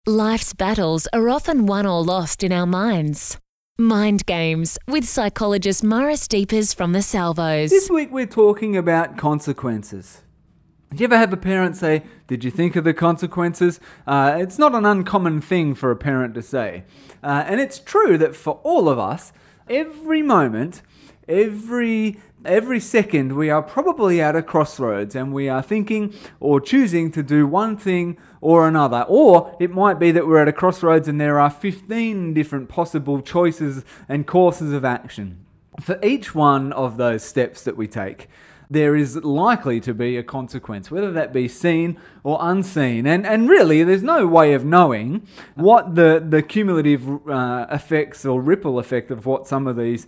Life's battles are often won or lost in our minds. Mind Games with psychologist Maurice Deepers from the Salvos. This week we're talking about consequences. Do you ever have a parent say, "Did you think of the consequences?" It's not an uncommon thing for a parent to say. And it's true that for all of us, every moment, every second, we are probably at a crossroads and we are thinking or choosing to do one thing or another. Or it might be that we're at a crossroads and there are 15 different possible choices and courses of action. For each one of those steps that we take, there is likely to be a consequence, whether that be seen or unseen. And really, there's no way of knowing what the cumulative effects or ripple effect of what some of these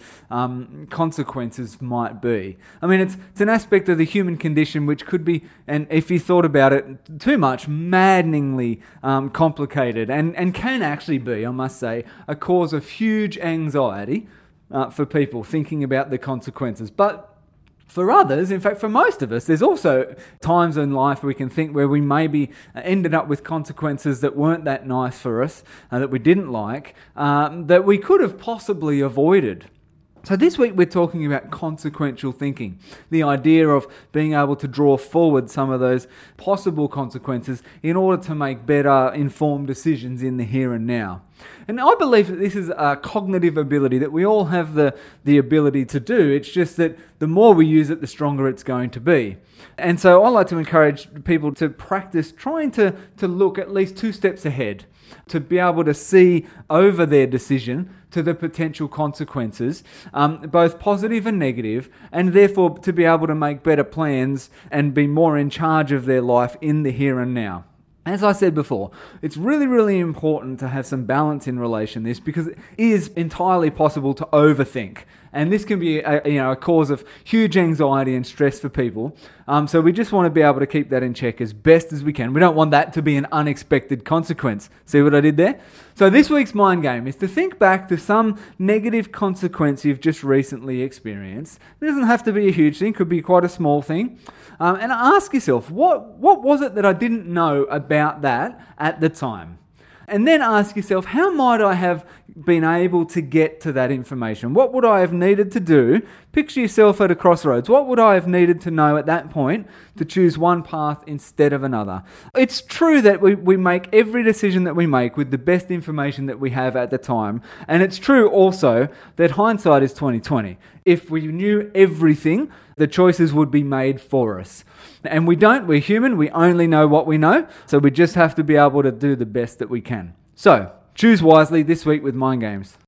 consequences might be. I mean, it's an aspect of the human condition which could be, and if you thought about it too much, maddeningly complicated and can actually be, I must say, a cause of huge anxiety for people thinking about the consequences. But for others, in fact, for most of us, there's also times in life we can think where we maybe ended up with consequences that weren't that nice for us, that we didn't like, that we could have possibly avoided. So this week we're talking about consequential thinking, the idea of being able to draw forward some of those possible consequences in order to make better informed decisions in the here and now. And I believe that this is a cognitive ability that we all have the ability to do. It's just that the more we use it, the stronger it's going to be. And so I like to encourage people to practice trying to look at least 2 steps ahead, to be able to see over their decision to the potential consequences, both positive and negative, and therefore to be able to make better plans and be more in charge of their life in the here and now. As I said before, it's really, really important to have some balance in relation to this, because it is entirely possible to overthink. And this can be a cause of huge anxiety and stress for people. So we just want to be able to keep that in check as best as we can. We don't want that to be an unexpected consequence. See what I did there? So this week's mind game is to think back to some negative consequence you've just recently experienced. It doesn't have to be a huge thing. It could be quite a small thing. And ask yourself, what was it that I didn't know about that at the time? And then ask yourself, how might I have been able to get to that information? What would I have needed to do? Picture yourself at a crossroads. What would I have needed to know at that point to choose one path instead of another? It's true that we make every decision that we make with the best information that we have at the time. And it's true also that hindsight is 20/20. If we knew everything, the choices would be made for us. And we don't. We're human. We only know what we know. So we just have to be able to do the best that we can. So choose wisely this week with Mind Games.